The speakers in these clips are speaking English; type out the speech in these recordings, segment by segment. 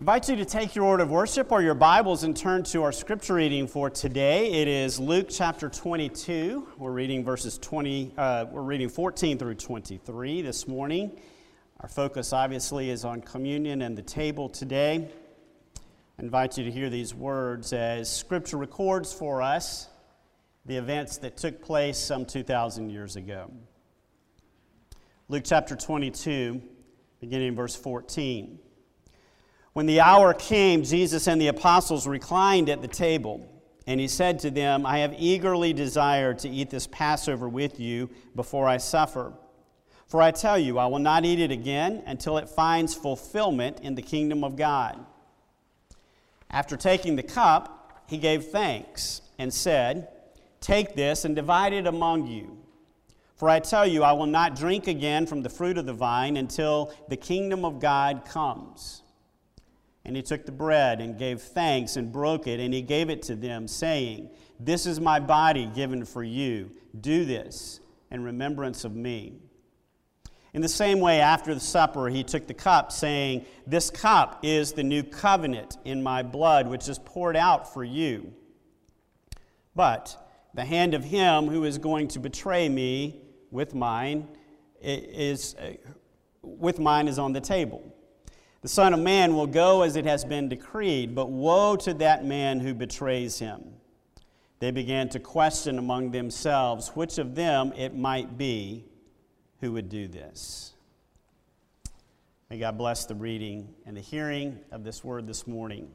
invite you to take your order of worship or your Bibles and turn to our scripture reading for today. It is Luke chapter 22. We're reading verses 14 through 23 this morning. Our focus obviously is on communion and the table today. I invite you to hear these words as scripture records for us the events that took place some 2,000 years ago. Luke chapter 22, beginning in verse 14. When the hour came, Jesus and the apostles reclined at the table, and he said to them, I have eagerly desired to eat this Passover with you before I suffer. For I tell you, I will not eat it again until it finds fulfillment in the kingdom of God. After taking the cup, he gave thanks and said, Take this and divide it among you. For I tell you, I will not drink again from the fruit of the vine until the kingdom of God comes. And he took the bread and gave thanks and broke it, and he gave it to them, saying, This is my body given for you. Do this in remembrance of me. In the same way, after the supper, he took the cup, saying, This cup is the new covenant in my blood, which is poured out for you. But the hand of him who is going to betray me with mine is on the table. The Son of Man will go as it has been decreed, but woe to that man who betrays him. They began to question among themselves which of them it might be who would do this. May God bless the reading and the hearing of this word this morning.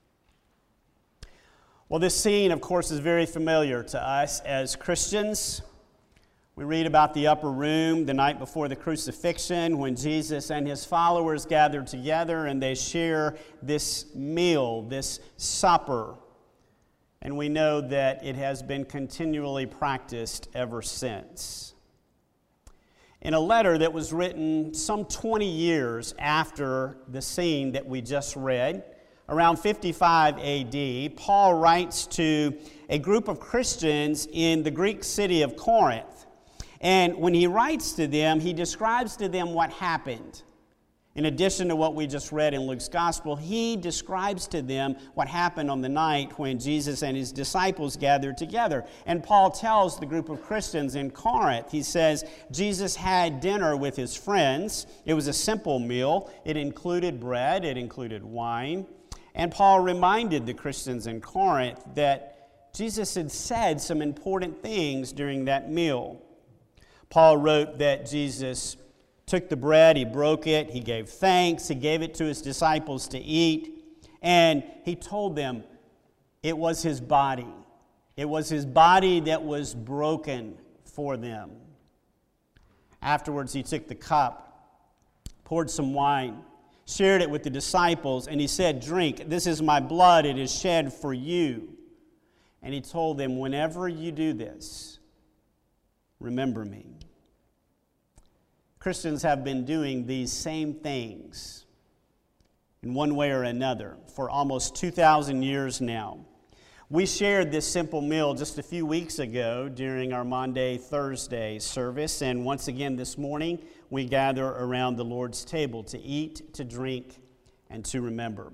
Well, this scene, of course, is very familiar to us as Christians. We read about the upper room the night before the crucifixion when Jesus and his followers gathered together and they share this meal, this supper. And we know that it has been continually practiced ever since. In a letter that was written some 20 years after the scene that we just read, around 55 AD, Paul writes to a group of Christians in the Greek city of Corinth. And when he writes to them, he describes to them what happened. In addition to what we just read in Luke's gospel, he describes to them what happened on the night when Jesus and his disciples gathered together. And Paul tells the group of Christians in Corinth, he says, Jesus had dinner with his friends. It was a simple meal. It included bread. It included wine. And Paul reminded the Christians in Corinth that Jesus had said some important things during that meal. Paul wrote that Jesus took the bread, he broke it, he gave thanks, he gave it to his disciples to eat, and he told them it was his body. It was his body that was broken for them. Afterwards, he took the cup, poured some wine, shared it with the disciples, and he said, Drink, this is my blood, it is shed for you. And he told them, whenever you do this, remember me. Christians have been doing these same things in one way or another for almost 2,000 years now. We shared this simple meal just a few weeks ago during our Maundy Thursday service, and once again this morning we gather around the Lord's table to eat, to drink, and to remember.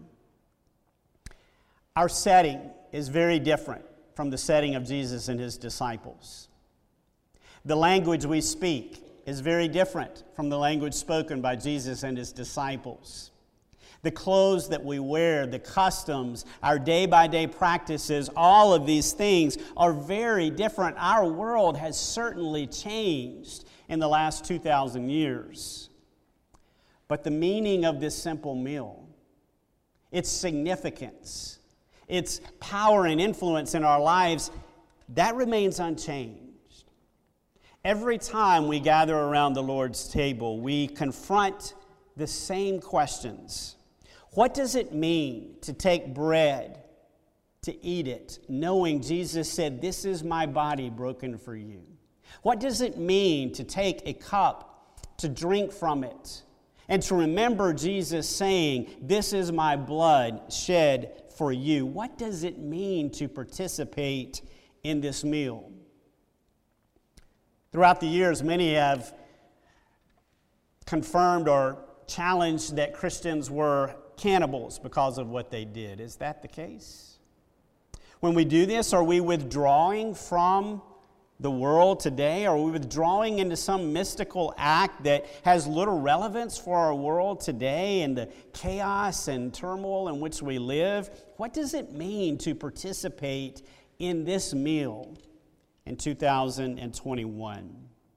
Our setting is very different from the setting of Jesus and his disciples. The language we speak is very different from the language spoken by Jesus and his disciples. The clothes that we wear, the customs, our day-by-day practices, all of these things are very different. Our world has certainly changed in the last 2,000 years. But the meaning of this simple meal, its significance, its power and influence in our lives, that remains unchanged. Every time we gather around the Lord's table, we confront the same questions. What does it mean to take bread, to eat it, knowing Jesus said, This is my body broken for you? What does it mean to take a cup, to drink from it, and to remember Jesus saying, This is my blood shed for you? What does it mean to participate in this meal? Throughout the years, many have confirmed or challenged that Christians were cannibals because of what they did. Is that the case? When we do this, are we withdrawing from the world today? Are we withdrawing into some mystical act that has little relevance for our world today and the chaos and turmoil in which we live? What does it mean to participate in this meal in 2021?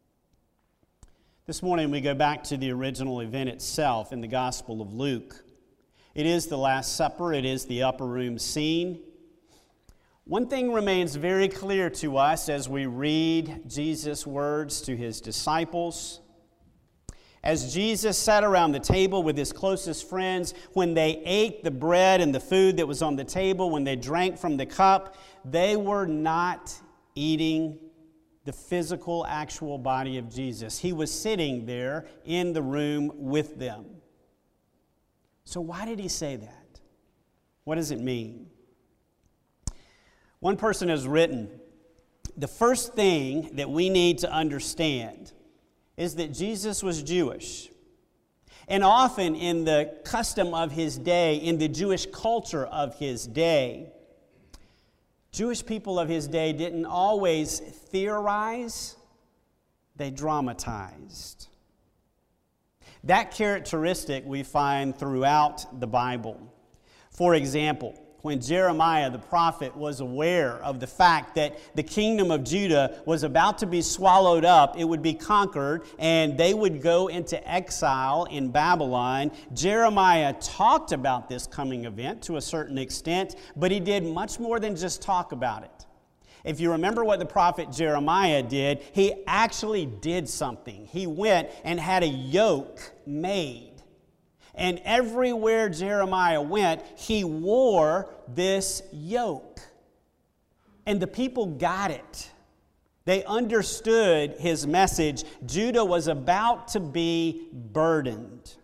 This morning we go back to the original event itself in the Gospel of Luke. It is the Last Supper. It is the upper room scene. One thing remains very clear to us as we read Jesus' words to his disciples. As Jesus sat around the table with his closest friends, when they ate the bread and the food that was on the table, when they drank from the cup, they were not eating the physical, actual body of Jesus. He was sitting there in the room with them. So why did he say that? What does it mean? One person has written, the first thing that we need to understand is that Jesus was Jewish. And often in the custom of his day, in the Jewish culture of his day, Jewish people of his day didn't always theorize, they dramatized. That characteristic we find throughout the Bible. For example, when Jeremiah the prophet was aware of the fact that the kingdom of Judah was about to be swallowed up, it would be conquered, and they would go into exile in Babylon, Jeremiah talked about this coming event to a certain extent, but he did much more than just talk about it. If you remember what the prophet Jeremiah did, he actually did something. He went and had a yoke made. And everywhere Jeremiah went, he wore this yoke. And the people got it. They understood his message. Judah was about to be burdened.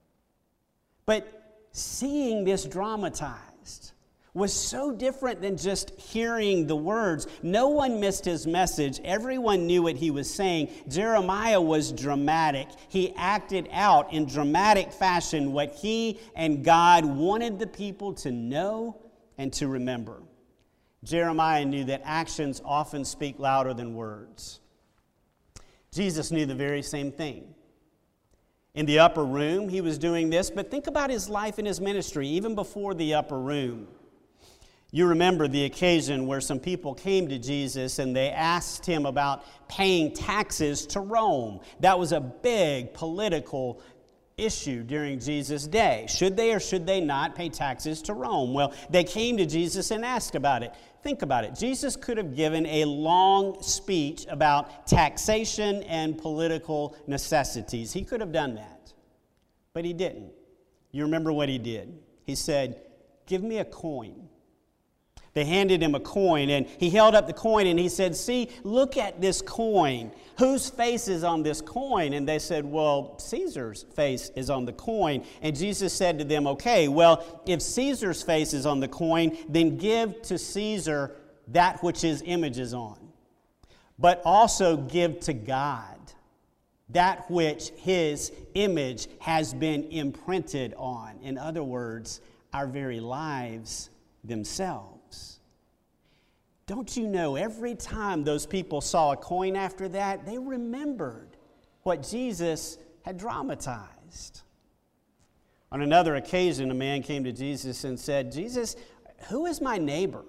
But seeing this dramatized was so different than just hearing the words. No one missed his message. Everyone knew what he was saying. Jeremiah was dramatic. He acted out in dramatic fashion what he and God wanted the people to know and to remember. Jeremiah knew that actions often speak louder than words. Jesus knew the very same thing. In the upper room, he was doing this, but think about his life and his ministry, even before the upper room. You remember the occasion where some people came to Jesus and they asked him about paying taxes to Rome. That was a big political issue during Jesus' day. Should they or should they not pay taxes to Rome? Well, they came to Jesus and asked about it. Think about it. Jesus could have given a long speech about taxation and political necessities. He could have done that, but he didn't. You remember what he did? He said, "Give me a coin." They handed him a coin, and he held up the coin, and he said, "See, look at this coin. Whose face is on this coin?" And they said, "Well, Caesar's face is on the coin." And Jesus said to them, "Okay, well, if Caesar's face is on the coin, then give to Caesar that which his image is on. But also give to God that which his image has been imprinted on." In other words, our very lives themselves. Don't you know, every time those people saw a coin after that, they remembered what Jesus had dramatized. On another occasion, a man came to Jesus and said, "Jesus, who is my neighbor?"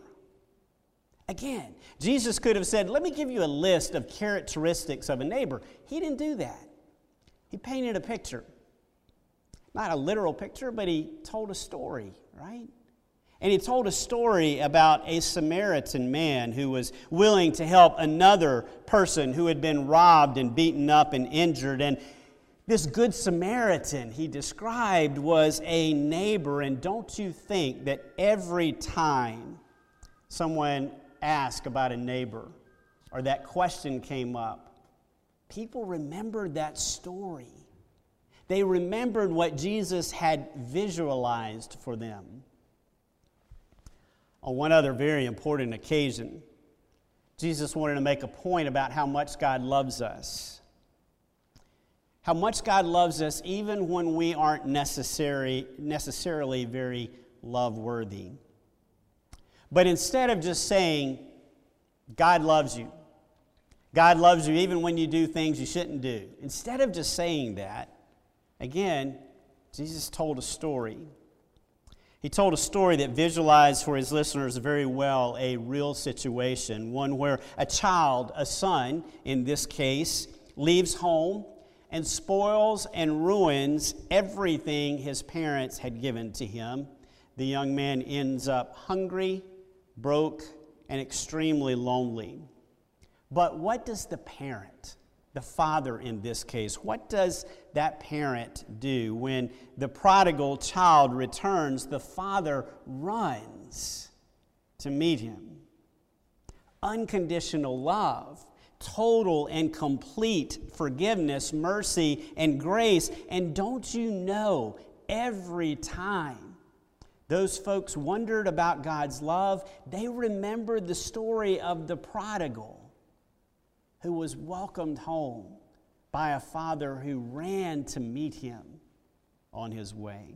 Again, Jesus could have said, "Let me give you a list of characteristics of a neighbor." He didn't do that. He painted a picture. Not a literal picture, but he told a story, right? And he told a story about a Samaritan man who was willing to help another person who had been robbed and beaten up and injured. And this Good Samaritan he described was a neighbor. And don't you think that every time someone asked about a neighbor or that question came up, people remembered that story. They remembered what Jesus had visualized for them. On one other very important occasion, Jesus wanted to make a point about how much God loves us. How much God loves us even when we aren't necessarily very love-worthy. But instead of just saying, God loves you even when you do things you shouldn't do. Instead of just saying that, again, Jesus told a story. He told a story that visualized for his listeners very well a real situation, one where a child, a son in this case, leaves home and spoils and ruins everything his parents had given to him. The young man ends up hungry, broke, and extremely lonely. But what does the parent, the father in this case, what does that parent do when the prodigal child returns? The father runs to meet him. Unconditional love, total and complete forgiveness, mercy, and grace. And don't you know, every time those folks wondered about God's love, they remembered the story of the prodigal who was welcomed home by a father who ran to meet him on his way.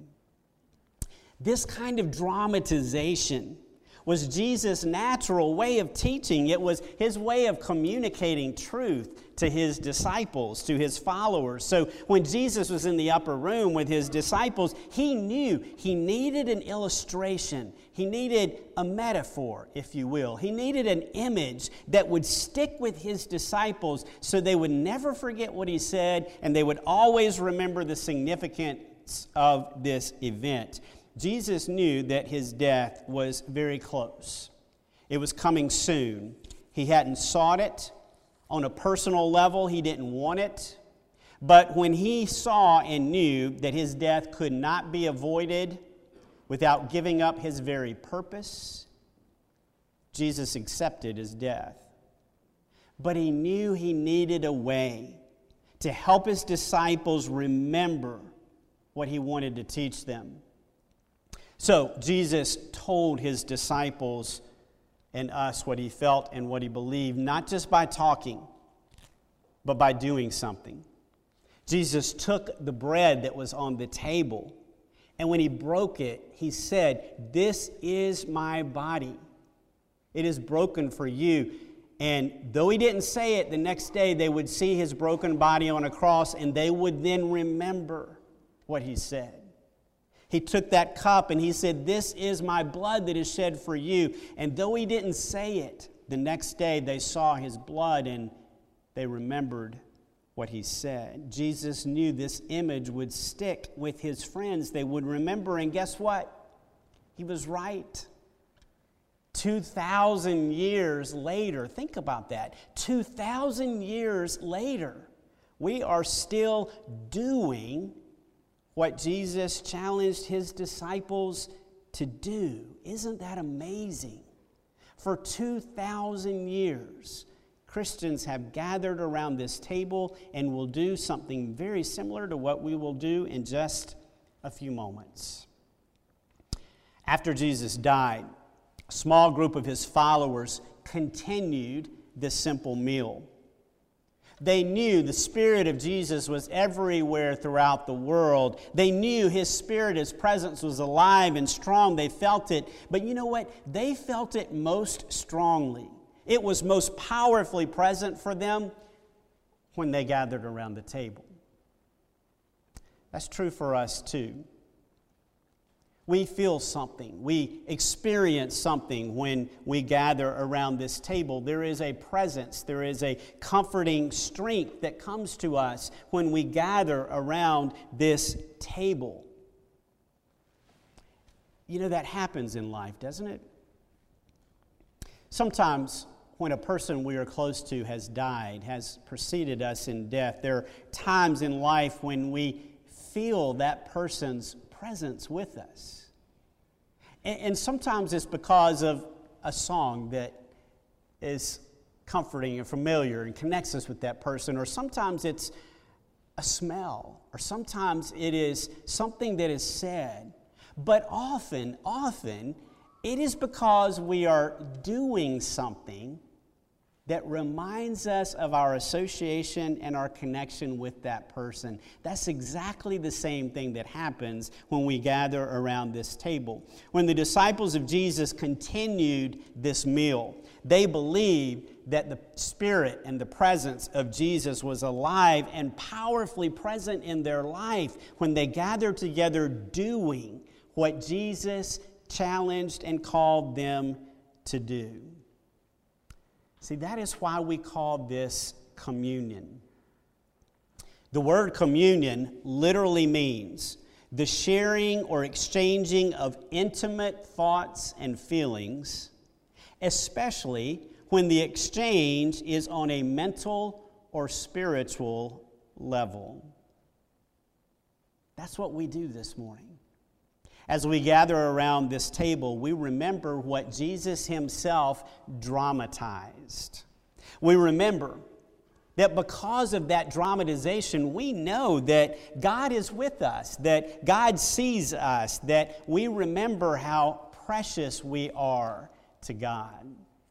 This kind of dramatization was Jesus' natural way of teaching. It was his way of communicating truth to his disciples, to his followers. So when Jesus was in the upper room with his disciples, he knew he needed an illustration. He needed a metaphor, if you will. He needed an image that would stick with his disciples so they would never forget what he said and they would always remember the significance of this event. Jesus knew that his death was very close. It was coming soon. He hadn't sought it. On a personal level, he didn't want it. But when he saw and knew that his death could not be avoided without giving up his very purpose, Jesus accepted his death. But he knew he needed a way to help his disciples remember what he wanted to teach them. So Jesus told his disciples and us what he felt and what he believed, not just by talking, but by doing something. Jesus took the bread that was on the table, and when he broke it, he said, "This is my body. It is broken for you." And though he didn't say it, the next day they would see his broken body on a cross, and they would then remember what he said. He took that cup and he said, "This is my blood that is shed for you." And though he didn't say it, the next day they saw his blood and they remembered what he said. Jesus knew this image would stick with his friends. They would remember, and guess what? He was right. 2,000 years later, think about that. 2,000 years later, we are still doing what Jesus challenged his disciples to do. Isn't that amazing? For 2,000 years, Christians have gathered around this table and will do something very similar to what we will do in just a few moments. After Jesus died, a small group of his followers continued this simple meal. They knew the Spirit of Jesus was everywhere throughout the world. They knew his Spirit, his presence was alive and strong. They felt it. But you know what? They felt it most strongly. It was most powerfully present for them when they gathered around the table. That's true for us too. We feel something. We experience something when we gather around this table. There is a presence. There is a comforting strength that comes to us when we gather around this table. You know, that happens in life, doesn't it? Sometimes when a person we are close to has died, has preceded us in death, there are times in life when we feel that person's presence with us. And sometimes it's because of a song that is comforting and familiar and connects us with that person, or sometimes it's a smell, or sometimes it is something that is said. But often, it is because we are doing something that reminds us of our association and our connection with that person. That's exactly the same thing that happens when we gather around this table. When the disciples of Jesus continued this meal, they believed that the Spirit and the presence of Jesus was alive and powerfully present in their life when they gathered together doing what Jesus challenged and called them to do. See, that is why we call this communion. The word communion literally means the sharing or exchanging of intimate thoughts and feelings, especially when the exchange is on a mental or spiritual level. That's what we do this morning. As we gather around this table, we remember what Jesus himself dramatized. We remember that because of that dramatization, we know that God is with us, that God sees us, that we remember how precious we are to God.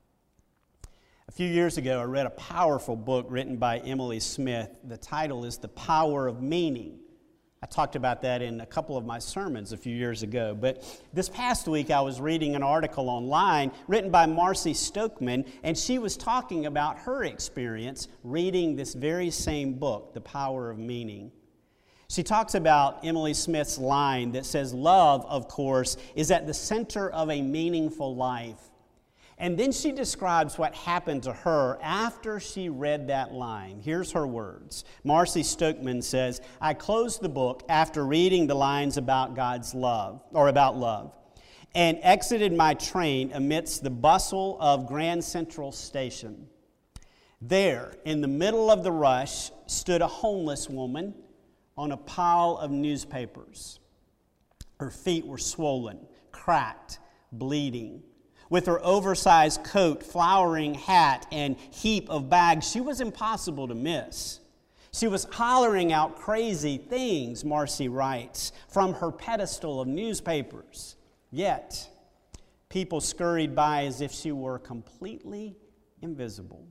A few years ago, I read a powerful book written by Emily Smith. The title is The Power of Meaning. I talked about that in a couple of my sermons a few years ago. But this past week, I was reading an article online written by Marcy Stokeman, and she was talking about her experience reading this very same book, The Power of Meaning. She talks about Emily Smith's line that says, "Love, of course, is at the center of a meaningful life." And then she describes what happened to her after she read that line. Here's her words. Marcy Stokeman says, "I closed the book after reading the lines about God's love, or about love, and exited my train amidst the bustle of Grand Central Station. There, in the middle of the rush, stood a homeless woman on a pile of newspapers. Her feet were swollen, cracked, bleeding. With her oversized coat, flowering hat, and heap of bags, she was impossible to miss. She was hollering out crazy things," Marcy writes, "from her pedestal of newspapers. Yet, people scurried by as if she were completely invisible.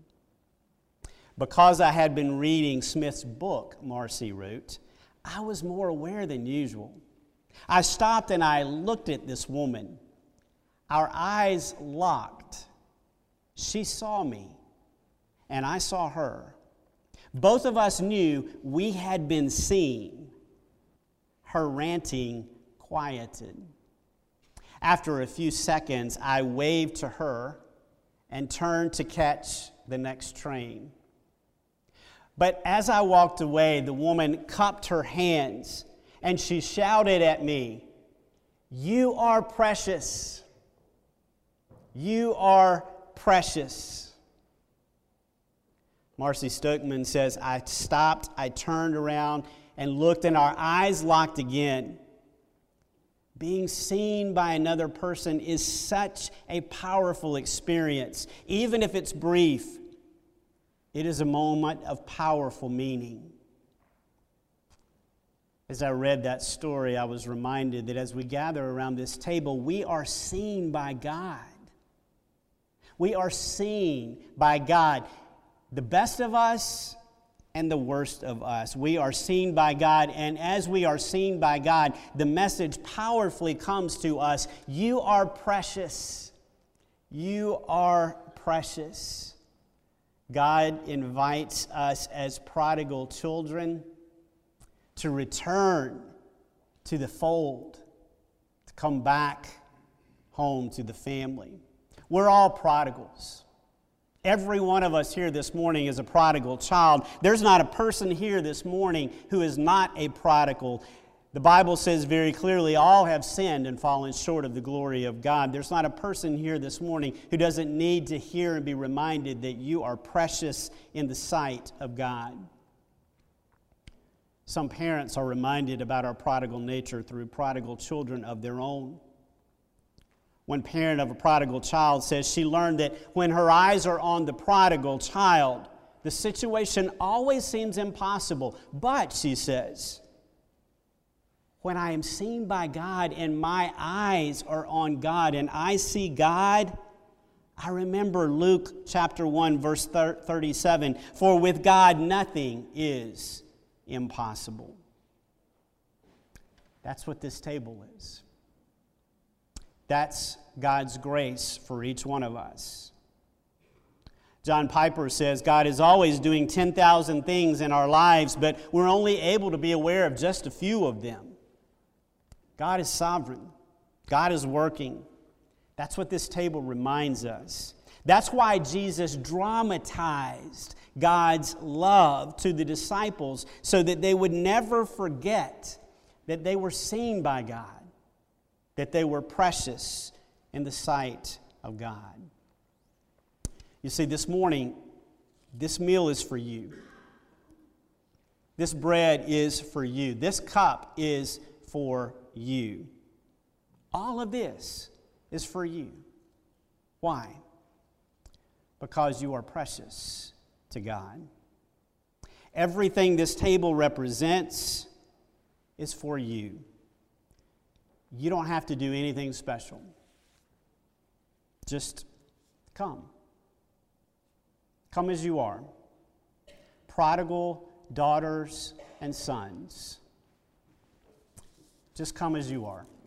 Because I had been reading Smith's book," Marcy wrote, "I was more aware than usual. I stopped and I looked at this woman. Our eyes locked. She saw me, and I saw her. Both of us knew we had been seen." Her ranting quieted. After a few seconds, I waved to her and turned to catch the next train. But as I walked away, the woman cupped her hands, and she shouted at me, "You are precious. You are precious." Marcy Stokeman says, "I stopped, I turned around and looked, and our eyes locked again." Being seen by another person is such a powerful experience. Even if it's brief, it is a moment of powerful meaning. As I read that story, I was reminded that as we gather around this table, we are seen by God. We are seen by God, the best of us and the worst of us. We are seen by God, and as we are seen by God, the message powerfully comes to us: you are precious. You are precious. God invites us as prodigal children to return to the fold, to come back home to the family. We're all prodigals. Every one of us here this morning is a prodigal child. There's not a person here this morning who is not a prodigal. The Bible says very clearly, all have sinned and fallen short of the glory of God. There's not a person here this morning who doesn't need to hear and be reminded that you are precious in the sight of God. Some parents are reminded about our prodigal nature through prodigal children of their own. One parent of a prodigal child says she learned that when her eyes are on the prodigal child, the situation always seems impossible. But, she says, when I am seen by God and my eyes are on God and I see God, I remember Luke chapter 1, verse 37, for with God nothing is impossible. That's what this table is. That's God's grace for each one of us. John Piper says, God is always doing 10,000 things in our lives, but we're only able to be aware of just a few of them. God is sovereign. God is working. That's what this table reminds us. That's why Jesus dramatized God's love to the disciples so that they would never forget that they were seen by God, that they were precious in the sight of God. You see, this morning, this meal is for you. This bread is for you. This cup is for you. All of this is for you. Why? Because you are precious to God. Everything this table represents is for you. You don't have to do anything special. Just come. Come as you are. Prodigal daughters and sons. Just come as you are.